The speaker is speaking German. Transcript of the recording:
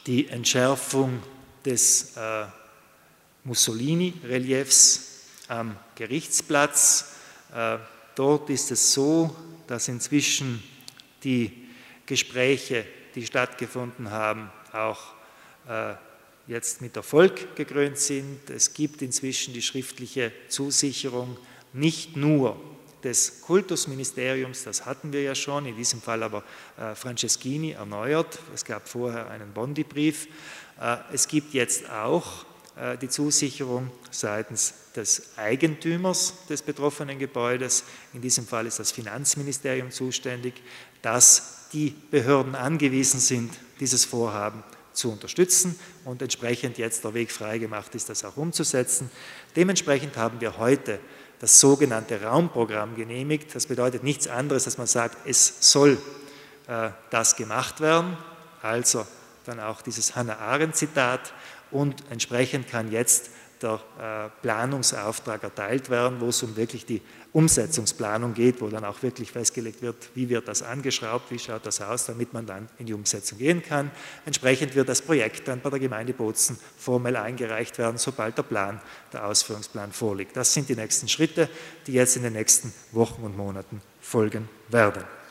die Entschärfung des Mussolini-Reliefs am Gerichtsplatz. Dort ist es so, dass inzwischen die Gespräche, die stattgefunden haben, auch jetzt mit Erfolg gekrönt sind. Es gibt inzwischen die schriftliche Zusicherung nicht nur des Kultusministeriums, das hatten wir ja schon, in diesem Fall aber Franceschini erneuert. Es gab vorher einen Bondi-Brief. Es gibt jetzt auch die Zusicherung seitens des Eigentümers des betroffenen Gebäudes, in diesem Fall ist das Finanzministerium zuständig, dass die Behörden angewiesen sind, dieses Vorhaben zu unterstützen und entsprechend jetzt der Weg freigemacht ist, das auch umzusetzen. Dementsprechend haben wir heute das sogenannte Raumprogramm genehmigt. Das bedeutet nichts anderes, dass man sagt, es soll das gemacht werden, also dann auch dieses Hannah-Arendt-Zitat, und entsprechend kann jetzt der Planungsauftrag erteilt werden, wo es um wirklich die Umsetzungsplanung geht, wo dann auch wirklich festgelegt wird, wie wird das angeschraubt, wie schaut das aus, damit man dann in die Umsetzung gehen kann. Entsprechend wird das Projekt dann bei der Gemeinde Bozen formell eingereicht werden, sobald der Ausführungsplan vorliegt. Das sind die nächsten Schritte, die jetzt in den nächsten Wochen und Monaten folgen werden.